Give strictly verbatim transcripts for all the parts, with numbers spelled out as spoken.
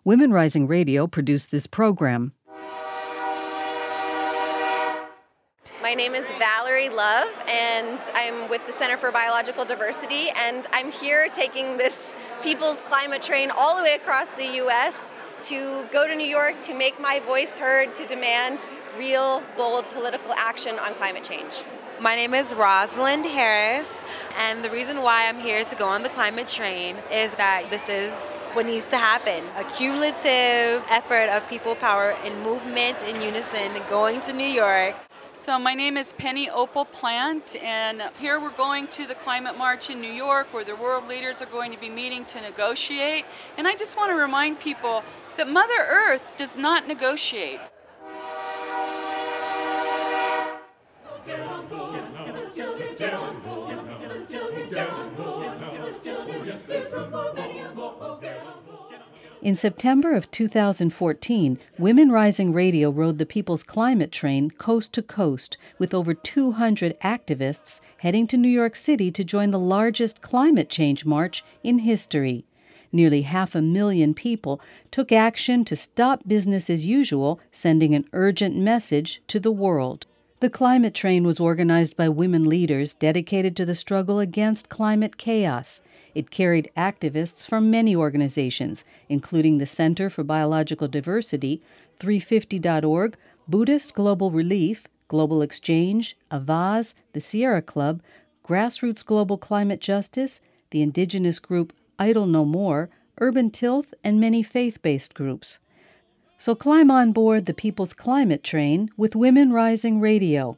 Women Rising Radio produced this program. My name is Valerie Love, and I'm with the Center for Biological Diversity, and I'm here taking this People's Climate Train all the way across the U S to go to New York to make my voice heard, to demand real, bold political action on climate change. My name is Rosalind Harris, and the reason why I'm here to go on the climate train is that this is what needs to happen. A cumulative effort of people power and movement in unison going to New York. So my name is Penny Opal Plant, and here we're going to the Climate March in New York, where the world leaders are going to be meeting to negotiate. And I just want to remind people that Mother Earth does not negotiate. In September of two thousand fourteen, Women Rising Radio rode the People's Climate Train coast to coast with over two hundred activists heading to New York City to join the largest climate change march in history. Nearly half a million people took action to stop business as usual, sending an urgent message to the world. The climate train was organized by women leaders dedicated to the struggle against climate chaos. It carried activists from many organizations, including the Center for Biological Diversity, three fifty dot org, Buddhist Global Relief, Global Exchange, Avaz, the Sierra Club, Grassroots Global Climate Justice, the indigenous group Idle No More, Urban Tilth, and many faith-based groups. So climb on board the People's Climate Train with Women Rising Radio.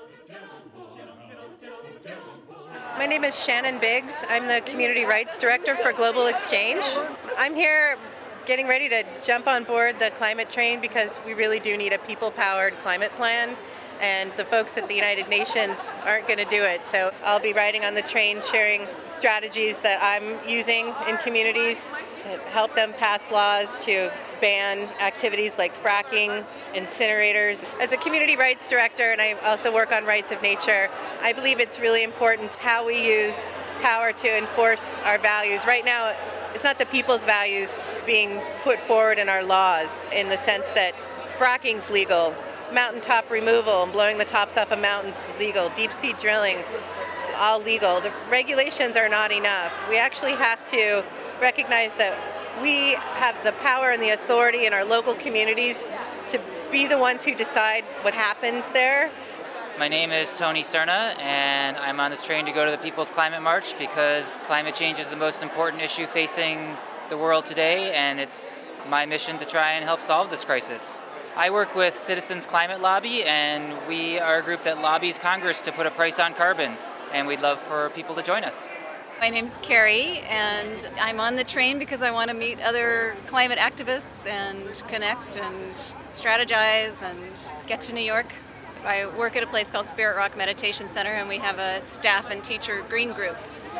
My name is Shannon Biggs. I'm the Community Rights Director for Global Exchange. I'm here getting ready to jump on board the climate train because we really do need a people-powered climate plan, and the folks at the United Nations aren't going to do it. So I'll be riding on the train sharing strategies that I'm using in communities to help them pass laws to ban activities like fracking, incinerators. As a community rights director, and I also work on rights of nature, I believe it's really important how we use power to enforce our values. Right now, it's not the people's values being put forward in our laws in the sense that fracking's legal, mountaintop removal and blowing the tops off of mountains legal, deep sea drilling, it's all legal. The regulations are not enough. We actually have to recognize that we have the power and the authority in our local communities to be the ones who decide what happens there. My name is Tony Cerna, and I'm on this train to go to the People's Climate March because climate change is the most important issue facing the world today, and it's my mission to try and help solve this crisis. I work with Citizens Climate Lobby, and we are a group that lobbies Congress to put a price on carbon, and we'd love for people to join us. My name's Carrie, and I'm on the train because I want to meet other climate activists and connect and strategize and get to New York. I work at a place called Spirit Rock Meditation Center, and we have a staff and teacher green group.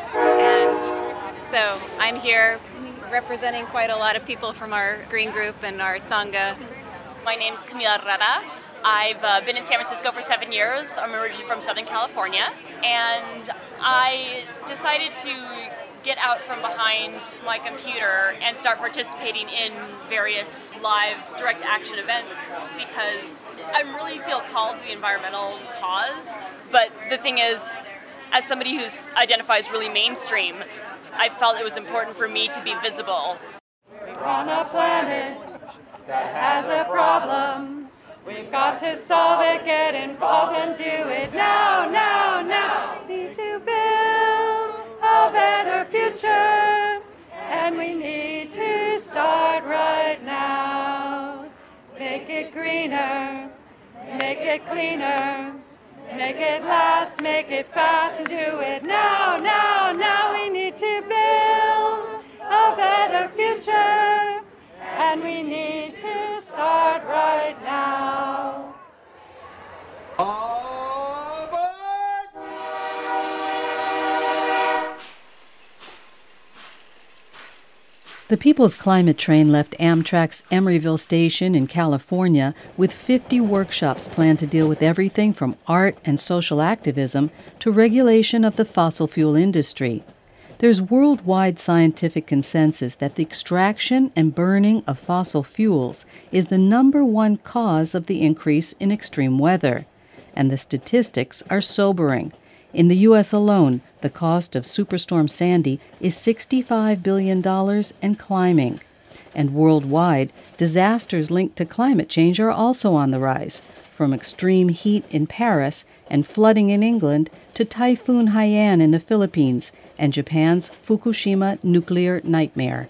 And so I'm here representing quite a lot of people from our green group and our Sangha. My name's Camila Herrera. I've uh, been in San Francisco for seven years. I'm originally from Southern California, and I decided to get out from behind my computer and start participating in various live direct action events because I really feel called to the environmental cause. But the thing is, as somebody who identifies really mainstream, I felt it was important for me to be visible. We're on a planet that has a problem. We've got to solve it, get involved and do it now, now, now. We need to build a better future, and we need to start right now. Make it greener, make it cleaner, make it last, make it fast, and do it now, now, now. We need to build a better future, and we need to start right now. The People's Climate Train left Amtrak's Emeryville station in California with fifty workshops planned to deal with everything from art and social activism to regulation of the fossil fuel industry. There's worldwide scientific consensus that the extraction and burning of fossil fuels is the number one cause of the increase in extreme weather. And the statistics are sobering. In the U S alone, the cost of Superstorm Sandy is sixty-five billion dollars and climbing. And worldwide, disasters linked to climate change are also on the rise, from extreme heat in Paris and flooding in England to Typhoon Haiyan in the Philippines and Japan's Fukushima nuclear nightmare.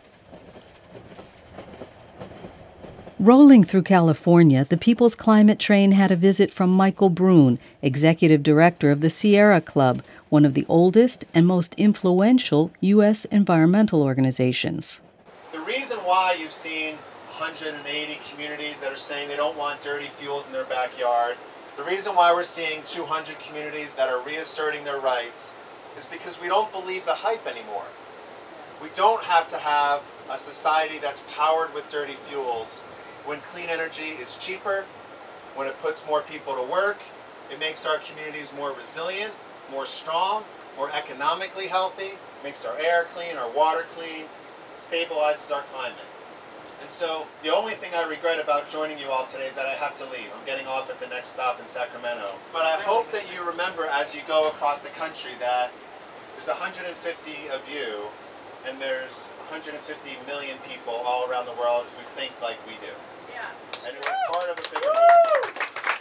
Rolling through California, the People's Climate Train had a visit from Michael Brune, executive director of the Sierra Club, one of the oldest and most influential U S environmental organizations. The reason why you've seen one hundred eighty communities that are saying they don't want dirty fuels in their backyard, the reason why we're seeing two hundred communities that are reasserting their rights is because we don't believe the hype anymore. We don't have to have a society that's powered with dirty fuels when clean energy is cheaper, when it puts more people to work, it makes our communities more resilient, more strong, more economically healthy, makes our air clean, our water clean, stabilizes our climate. And so the only thing I regret about joining you all today is that I have to leave. I'm getting off at the next stop in Sacramento. But I hope that you remember as you go across the country that there's one hundred fifty of you and there's one hundred fifty million people all around the world who think like we do. Yeah. And we're part of a bigger movement.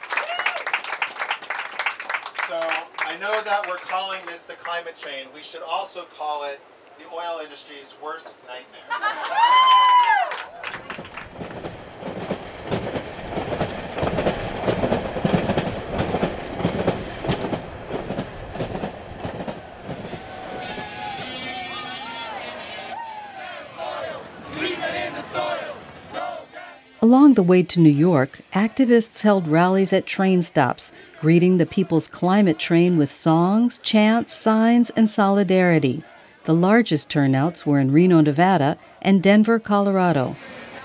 So I know that we're calling this the climate train. We should also call it the oil industry's worst nightmare. Along the way to New York, activists held rallies at train stops, greeting the People's Climate Train with songs, chants, signs, and solidarity. The largest turnouts were in Reno, Nevada, and Denver, Colorado.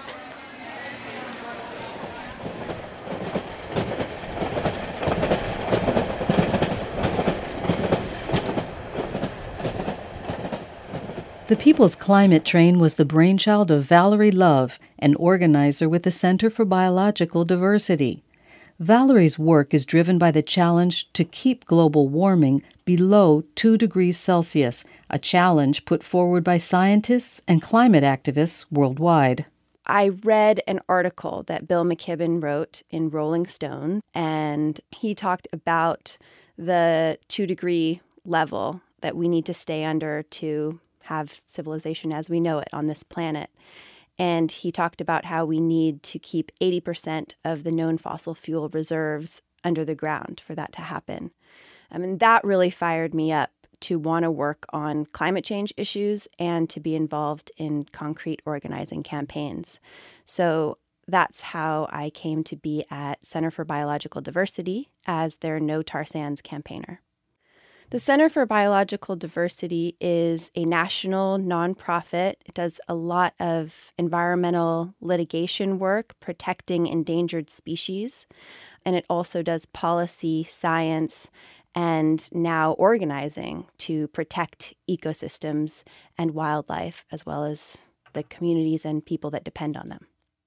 The People's Climate Train was the brainchild of Valerie Love, an organizer with the Center for Biological Diversity. Valerie's work is driven by the challenge to keep global warming below two degrees Celsius, a challenge put forward by scientists and climate activists worldwide. I read an article that Bill McKibben wrote in Rolling Stone, and he talked about the two-degree level that we need to stay under to have civilization as we know it on this planet. And he talked about how we need to keep eighty percent of the known fossil fuel reserves under the ground for that to happen. I mean, that really fired me up to want to work on climate change issues and to be involved in concrete organizing campaigns. So that's how I came to be at Center for Biological Diversity as their No Tar Sands campaigner. The Center for Biological Diversity is a national nonprofit. It does a lot of environmental litigation work, protecting endangered species, and it also does policy, science, and now organizing to protect ecosystems and wildlife, as well as the communities and people that depend on them.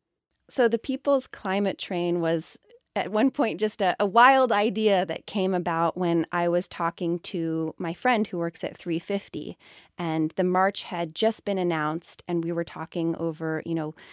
So the People's Climate Train was at one point just a, a wild idea that came about when I was talking to my friend who works at three fifty, and the march had just been announced, and we were talking over, you know,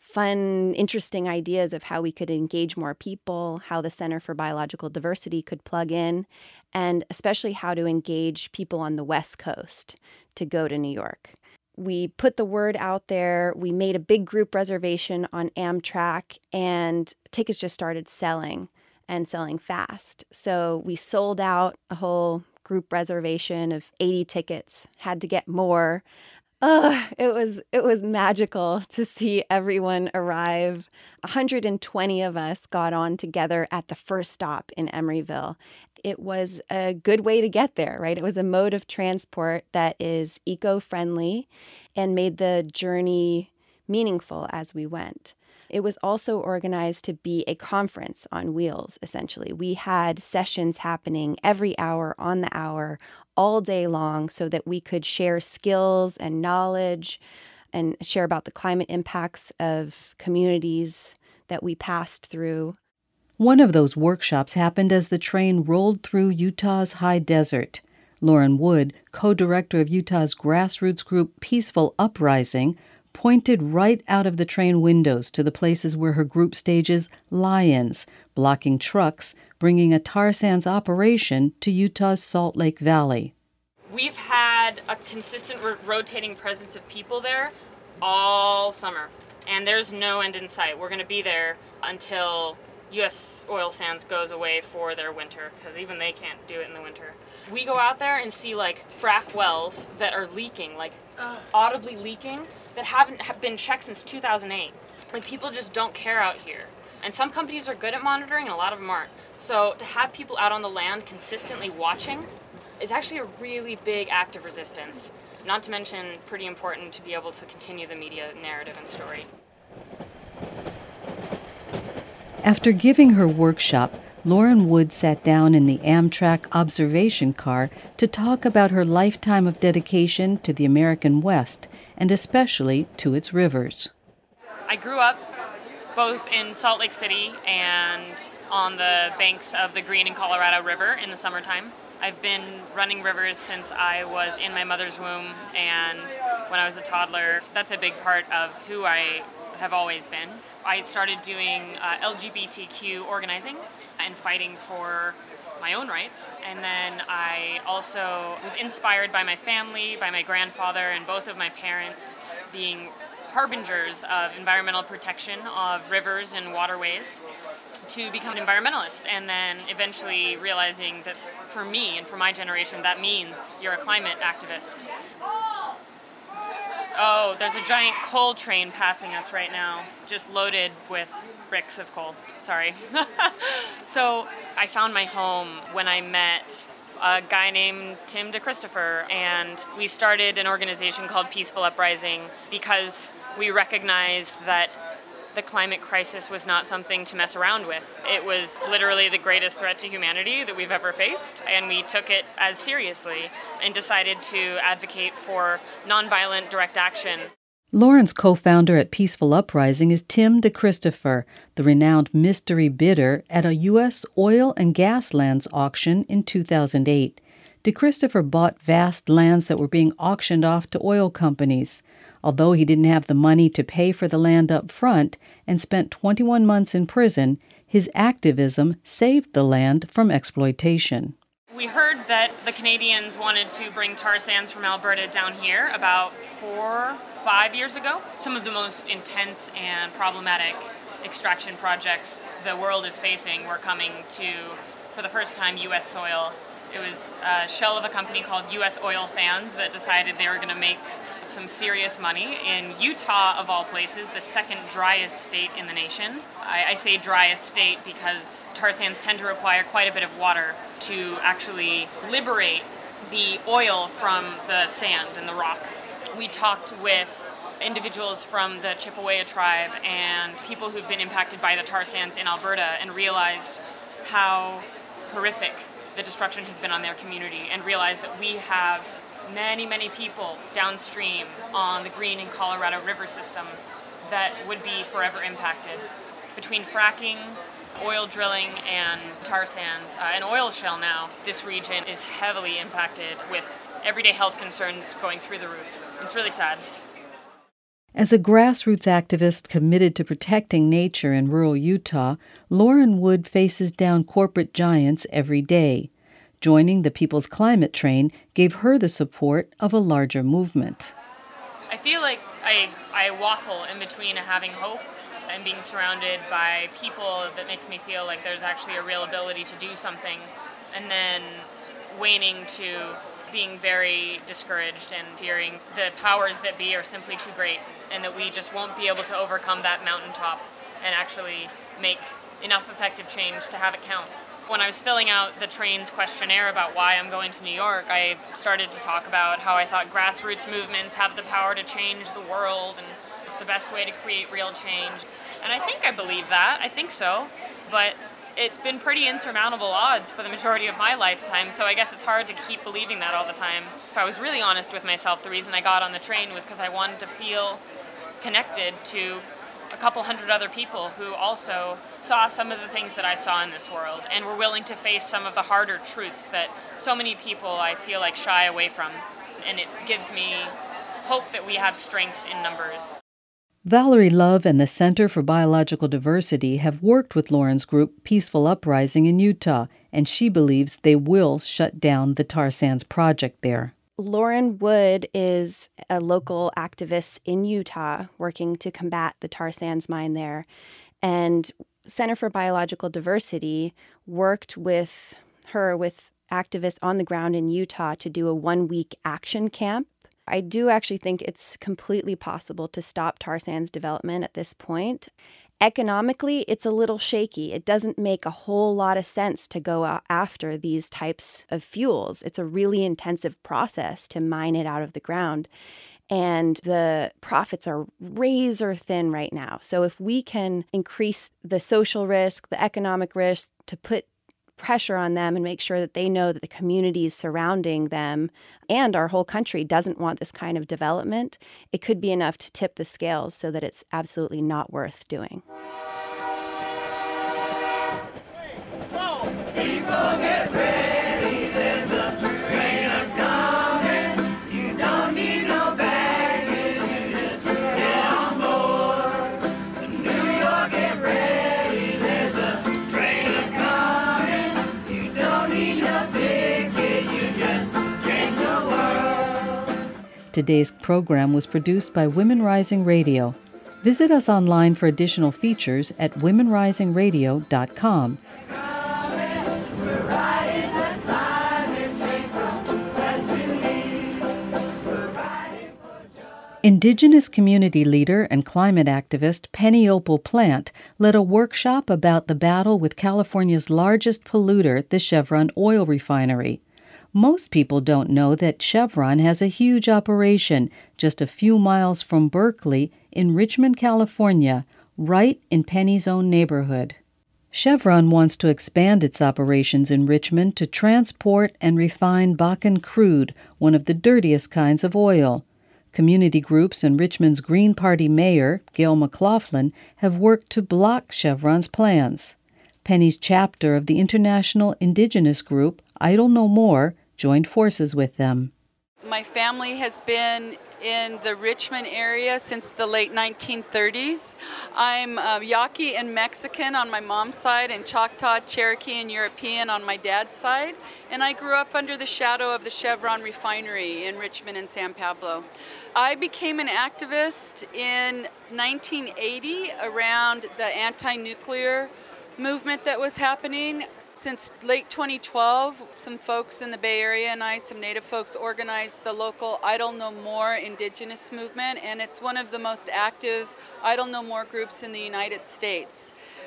fun, interesting ideas of how we could engage more people, how the Center for Biological Diversity could plug in, and especially how to engage people on the West Coast to go to New York. We put the word out there. We made a big group reservation on Amtrak, and tickets just started selling and selling fast. So we sold out a whole group reservation of eighty tickets, had to get more. Oh, it was it was magical to see everyone arrive. one hundred twenty of us got on together at the first stop in Emeryville. It was a good way to get there, right? It was a mode of transport that is eco-friendly and made the journey meaningful as we went. It was also organized to be a conference on wheels, essentially. We had sessions happening every hour on the hour, all day long, so that we could share skills and knowledge and share about the climate impacts of communities that we passed through. One of those workshops happened as the train rolled through Utah's high desert. Lauren Wood, co-director of Utah's grassroots group Peaceful Uprising, pointed right out of the train windows to the places where her group stages lie-ins, blocking trucks, bringing a tar sands operation to Utah's Salt Lake Valley. We've had a consistent ro- rotating presence of people there all summer, and there's no end in sight. We're going to be there until U S Oil Sands goes away for their winter, because even they can't do it in the winter. We go out there and see like frack wells that are leaking, like uh, audibly leaking, that haven't have been checked since two thousand eight. Like, people just don't care out here. And some companies are good at monitoring and a lot of them aren't. So to have people out on the land consistently watching is actually a really big act of resistance. Not to mention pretty important to be able to continue the media narrative and story. After giving her workshop, Lauren Wood sat down in the Amtrak observation car to talk about her lifetime of dedication to the American West, and especially to its rivers. I grew up both in Salt Lake City and on the banks of the Green and Colorado River in the summertime. I've been running rivers since I was in my mother's womb, and when I was a toddler, that's a big part of who I have always been. I started doing uh, L G B T Q organizing and fighting for my own rights. And then I also was inspired by my family, by my grandfather, and both of my parents being harbingers of environmental protection of rivers and waterways, to become an environmentalist. And then eventually realizing that for me and for my generation, that means you're a climate activist. Oh, there's a giant coal train passing us right now, just loaded with bricks of coal. Sorry. So I found my home when I met a guy named Tim DeChristopher, and we started an organization called Peaceful Uprising because we recognized that the climate crisis was not something to mess around with. It was literally the greatest threat to humanity that we've ever faced, and we took it as seriously and decided to advocate for nonviolent direct action. Lauren's co-founder at Peaceful Uprising is Tim DeChristopher, the renowned mystery bidder at a U S oil and gas lands auction in two thousand eight. DeChristopher bought vast lands that were being auctioned off to oil companies. Although he didn't have the money to pay for the land up front and spent twenty-one months in prison, his activism saved the land from exploitation. We heard that the Canadians wanted to bring tar sands from Alberta down here about four, five years ago. Some of the most intense and problematic extraction projects the world is facing were coming to, for the first time, U S soil. It was a shell of a company called U S Oil Sands that decided they were going to make some serious money in Utah, of all places, the second driest state in the nation. I, I say driest state because tar sands tend to require quite a bit of water to actually liberate the oil from the sand and the rock. We talked with individuals from the Chippewa tribe and people who've been impacted by the tar sands in Alberta and realized how horrific the destruction has been on their community, and realized that we have many, many people downstream on the Green and Colorado River system that would be forever impacted. Between fracking, oil drilling, and tar sands, uh, and oil shale now, this region is heavily impacted with everyday health concerns going through the roof. It's really sad. As a grassroots activist committed to protecting nature in rural Utah, Lauren Wood faces down corporate giants every day. Joining the People's Climate Train gave her the support of a larger movement. I feel like I, I waffle in between having hope and being surrounded by people that makes me feel like there's actually a real ability to do something, and then waning to being very discouraged and fearing the powers that be are simply too great, and that we just won't be able to overcome that mountaintop and actually make enough effective change to have it count. When I was filling out the train's questionnaire about why I'm going to New York, I started to talk about how I thought grassroots movements have the power to change the world, and it's the best way to create real change. And I think I believe that. I think so. But it's been pretty insurmountable odds for the majority of my lifetime, so I guess it's hard to keep believing that all the time. If I was really honest with myself, the reason I got on the train was because I wanted to feel connected to a couple hundred other people who also saw some of the things that I saw in this world and were willing to face some of the harder truths that so many people I feel like shy away from. And it gives me hope that we have strength in numbers. Valerie Love and the Center for Biological Diversity have worked with Lauren's group Peaceful Uprising in Utah, and she believes they will shut down the tar sands project there. Lauren Wood is a local activist in Utah working to combat the tar sands mine there. And Center for Biological Diversity worked with her, with activists on the ground in Utah, to do a one-week action camp. I do actually think it's completely possible to stop tar sands development at this point. Economically, it's a little shaky. It doesn't make a whole lot of sense to go after these types of fuels. It's a really intensive process to mine it out of the ground. And the profits are razor thin right now. So if we can increase the social risk, the economic risk, to put pressure on them and make sure that they know that the communities surrounding them and our whole country doesn't want this kind of development, it could be enough to tip the scales so that it's absolutely not worth doing. People get ready, there's a train a-coming. You don't need no baggage, you just get on board. New York, get ready, there's a train a-coming. You don't need no ticket, you just change the world. Today's program was produced by Women Rising Radio. Visit us online for additional features at women rising radio dot com. Indigenous community leader and climate activist Penny Opal Plant led a workshop about the battle with California's largest polluter, the Chevron oil refinery. Most people don't know that Chevron has a huge operation just a few miles from Berkeley in Richmond, California, right in Penny's own neighborhood. Chevron wants to expand its operations in Richmond to transport and refine Bakken crude, one of the dirtiest kinds of oil. Community groups and Richmond's Green Party mayor, Gail McLaughlin, have worked to block Chevron's plans. Penny's chapter of the international indigenous group, Idle No More, joined forces with them. My family has been in the Richmond area since the late nineteen thirties. I'm uh, Yaqui and Mexican on my mom's side and Choctaw, Cherokee, and European on my dad's side. And I grew up under the shadow of the Chevron refinery in Richmond and San Pablo. I became an activist in nineteen eighty around the anti-nuclear movement that was happening. Since late twenty twelve, some folks in the Bay Area and I, some Native folks, organized the local Idle No More indigenous movement, and it's one of the most active Idle No More groups in the United States.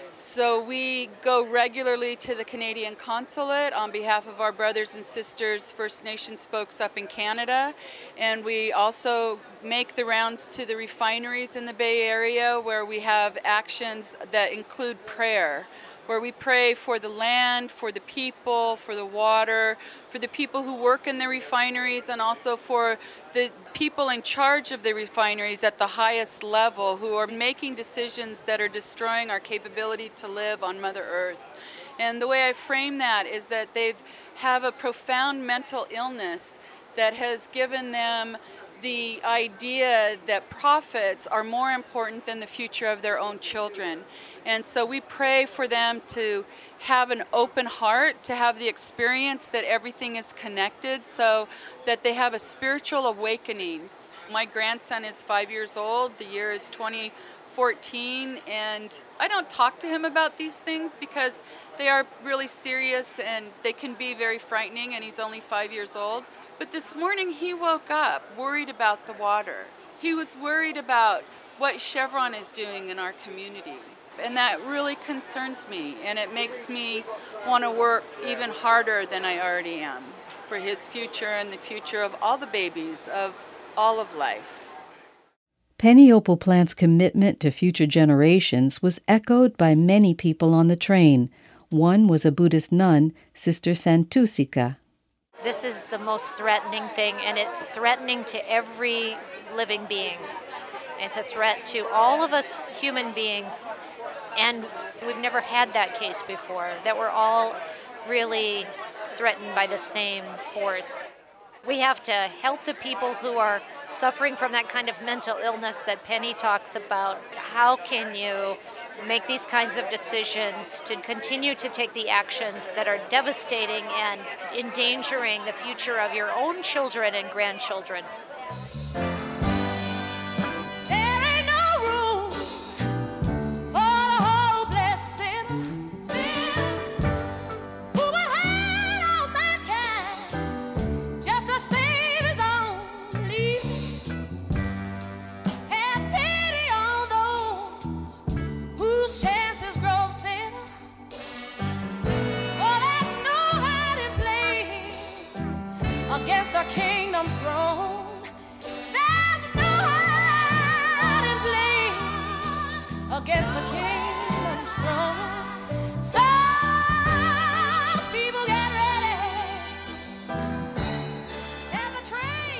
So we go regularly to the Canadian consulate on behalf of our brothers and sisters, First Nations folks up in Canada, and we also make the rounds to the refineries in the Bay Area where we have actions that include prayer, where we pray for the land, for the people, for the water, for the people who work in the refineries, and also for the people in charge of the refineries at the highest level who are making decisions that are destroying our capability to live on Mother Earth. And the way I frame that is that they have a profound mental illness that has given them the idea that profits are more important than the future of their own children. And so we pray for them to have an open heart, to have the experience that everything is connected, so that they have a spiritual awakening. My grandson is five years old. The year is twenty fourteen, and I don't talk to him about these things because they are really serious and they can be very frightening, and he's only five years old. But this morning he woke up worried about the water. He was worried about what Chevron is doing in our community. And that really concerns me, and it makes me want to work even harder than I already am for his future and the future of all the babies, of all of life. Penny Opal Plant's commitment to future generations was echoed by many people on the train. One was a Buddhist nun, Sister Santusika. This is the most threatening thing, and it's threatening to every living being. It's a threat to all of us human beings, and we've never had that case before, that we're all really threatened by the same force. We have to help the people who are suffering from that kind of mental illness that Penny talks about. How can you make these kinds of decisions to continue to take the actions that are devastating and endangering the future of your own children and grandchildren? Against the kingdom's throne, there's no hiding place. Against the kingdom's throne, so people get ready. There's a train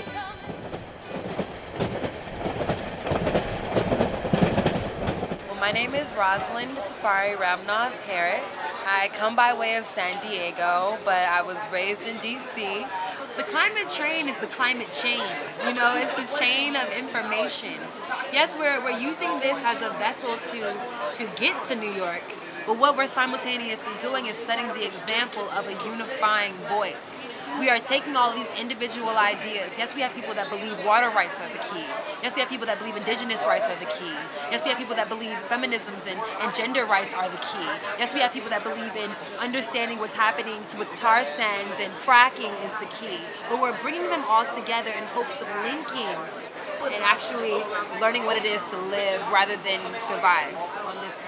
coming. Well, my name is Rosalind Safari Ramnath Harris. I come by way of San Diego, but I was raised in D C The climate train is the climate chain. You know, it's the chain of information. Yes, we're, we're using this as a vessel to, to get to New York, but what we're simultaneously doing is setting the example of a unifying voice. We are taking all these individual ideas. Yes, we have people that believe water rights are the key. Yes, we have people that believe indigenous rights are the key. Yes, we have people that believe feminisms and, and gender rights are the key. Yes, we have people that believe in understanding what's happening with tar sands and fracking is the key. But we're bringing them all together in hopes of linking and actually learning what it is to live rather than survive on this earth.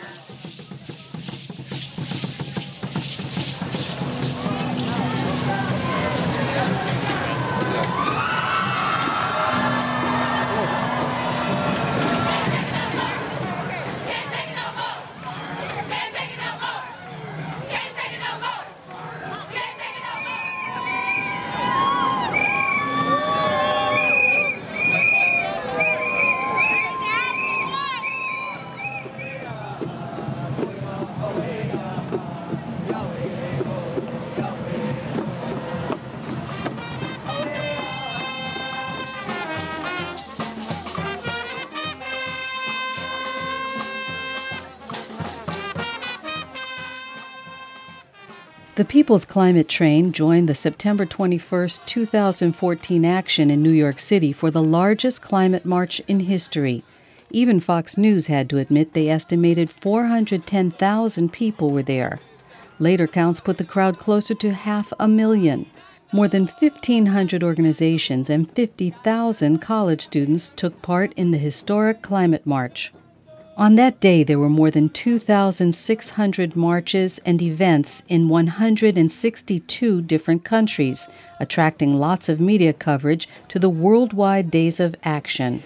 The People's Climate Train joined the September twenty-first, two thousand fourteen action in New York City for the largest climate march in history. Even Fox News had to admit they estimated four hundred ten thousand people were there. Later counts put the crowd closer to half a million. More than fifteen hundred organizations and fifty thousand college students took part in the historic climate march. On that day, there were more than two thousand six hundred marches and events in one hundred sixty-two different countries, attracting lots of media coverage to the worldwide Days of Action.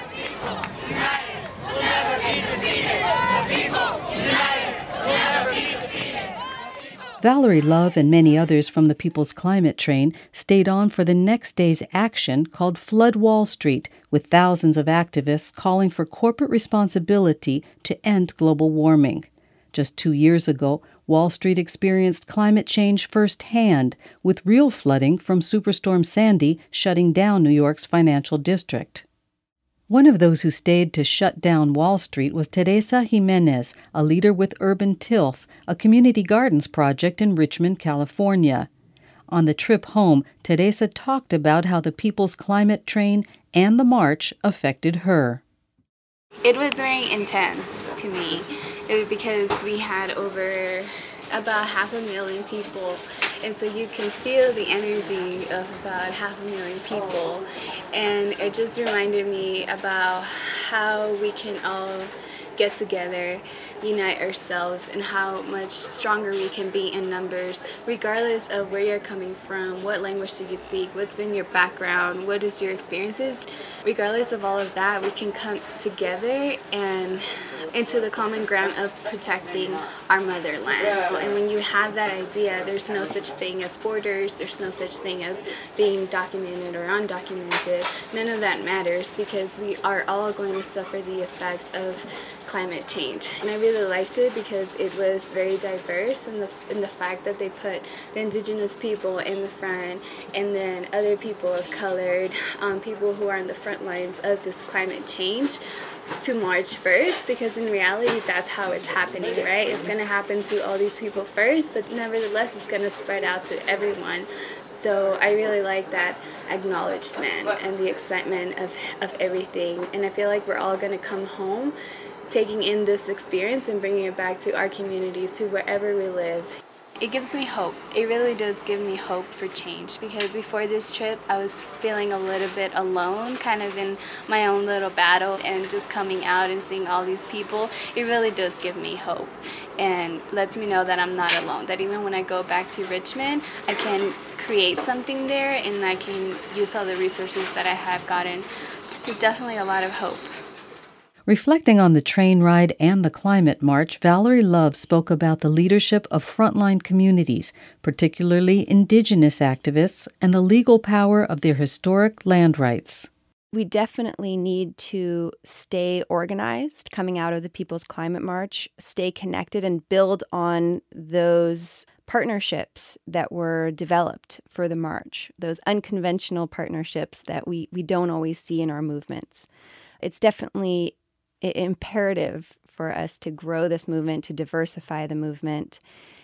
Valerie Love and many others from the People's Climate Train stayed on for the next day's action called Flood Wall Street, with thousands of activists calling for corporate responsibility to end global warming. Just two years ago, Wall Street experienced climate change firsthand, with real flooding from Superstorm Sandy shutting down New York's financial district. One of those who stayed to shut down Wall Street was Teresa Jimenez, a leader with Urban Tilth, a community gardens project in Richmond, California. On the trip home, Teresa talked about how the People's Climate Train and the march affected her. It was very intense to me. It was because we had over about half a million people, and so you can feel the energy of about half a million people, and it just reminded me about how we can all get together unite ourselves and how much stronger we can be in numbers, regardless of where you're coming from, what language do you speak, what's been your background, what is your experiences. Regardless of all of that, we can come together and into the common ground of protecting our motherland. And when you have that idea, there's no such thing as borders, there's no such thing as being documented or undocumented. None of that matters because we are all going to suffer the effects of climate change. And I really liked it because it was very diverse in the, in the fact that they put the indigenous people in the front and then other people of color, um, people who are on the front lines of this climate change to march first, because in reality that's how it's happening, right? It's going to happen to all these people first, but nevertheless it's going to spread out to everyone. So I really like that acknowledgement and the excitement of, of everything. And I feel like we're all going to come home taking in this experience and bringing it back to our communities, to wherever we live. It gives me hope. It really does give me hope for change, because before this trip I was feeling a little bit alone, kind of in my own little battle, and just coming out and seeing all these people, it really does give me hope and lets me know that I'm not alone, that even when I go back to Richmond, I can create something there and I can use all the resources that I have gotten. So definitely a lot of hope. Reflecting on the train ride and the climate march, Valerie Love spoke about the leadership of frontline communities, particularly indigenous activists, and the legal power of their historic land rights. We definitely need to stay organized coming out of the People's Climate March, stay connected, and build on those partnerships that were developed for the march, those unconventional partnerships that we, we don't always see in our movements. It's definitely imperative for us to grow this movement, to diversify the movement,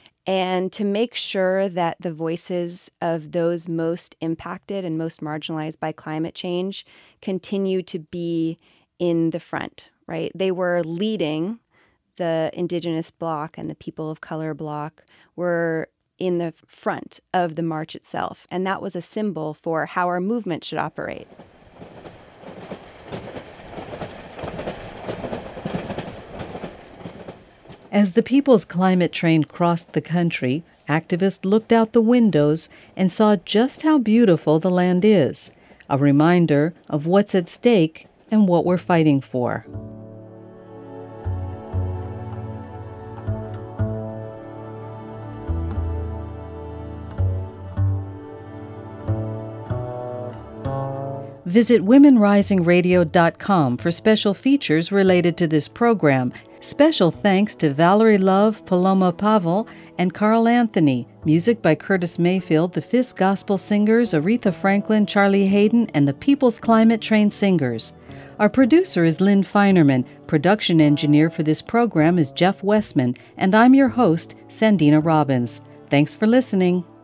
and to make sure that the voices of those most impacted and most marginalized by climate change continue to be in the front, right? They were leading the Indigenous bloc, and the people of color bloc were in the front of the march itself. And that was a symbol for how our movement should operate. As the People's Climate Train crossed the country, activists looked out the windows and saw just how beautiful the land is, a reminder of what's at stake and what we're fighting for. Visit women rising radio dot com for special features related to this program. Special thanks to Valerie Love, Paloma Pavel, and Carl Anthony. Music by Curtis Mayfield, the Fisk Gospel Singers, Aretha Franklin, Charlie Hayden, and the People's Climate Train Singers. Our producer is Lynn Feinerman. Production engineer for this program is Jeff Westman, and I'm your host, Sandina Robbins. Thanks for listening.